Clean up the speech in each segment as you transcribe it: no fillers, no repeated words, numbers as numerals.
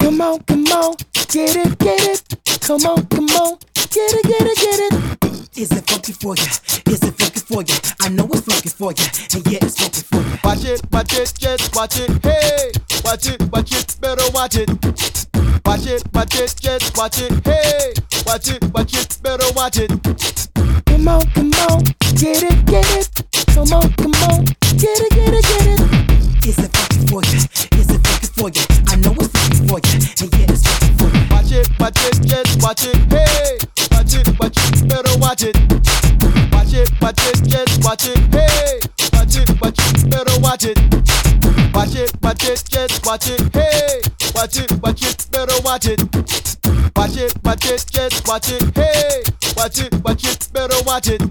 Come on, get it. Come on, get it. Is it funky for ya? Is it funky for ya? I know it's funky for ya, and yeah, it's funky for ya. Watch it, just watch it, hey. Watch it, better watch it. Watch it, just watch it, hey. Watch it, better watch it. Come on, get it. Come on, get it. Is it funky for ya? Is it funky for ya? I know it's funky for ya, and yeah, it's funky for ya. Watch it, just watch it, hey. Watch it, better watch it. Watch it, just watch it, hey. Watch it, better watch it. Watch it, just watch it, hey. Watch it, better watch it. Watch it, just watch it, hey. Watch it, better watch it.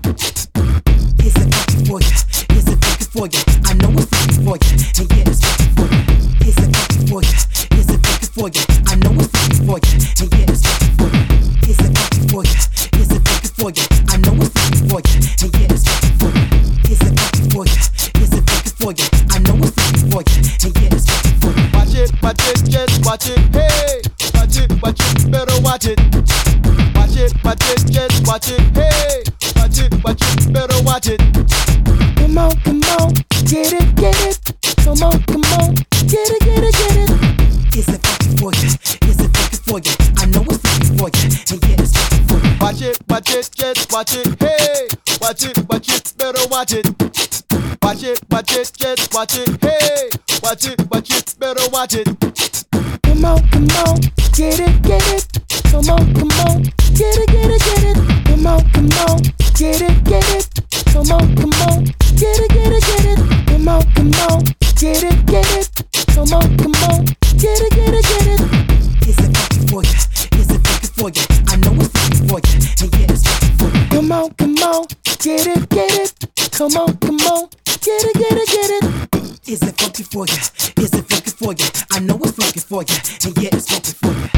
Is it funky for ya? Is it funky for ya? I know it's funky for ya, and yeah, it's funky for ya. Is it funky for ya? Is it funky for ya? I know it's funky for ya, and yeah, it's funky for ya. Is it funky for ya? Is it funky for ya? I know it's funky for ya, and yeah, it's funky for ya. Is it funky for ya? Is it funky for ya? I know it's funky for ya, and yeah, it's funky for ya. Watch it, just watch it, hey. Watch it, better watch it. Watch it, just watch it, hey. Watch it, better watch it. Come on, get it. Come on, get it. Is it funky for ya? Is it funky for ya? I know it's funky for ya, and yeah, it's funky for ya. Watch it, just watch it, hey. Watch it, better watch it. Watch it, just watch it, hey. Watch it, better watch it. Come on, get it. Come on, get it. Come on, get it. Come on, get it. Come on, get it. Come on, get it. Is it funky for ya? Is it funky for ya? I know it's funky for ya, and yeah, it's funky for ya. Come on, get it. Come on, get it. Is it funky for ya? Is it funky for ya? I know it's funky for ya, and yeah, it's funky for ya.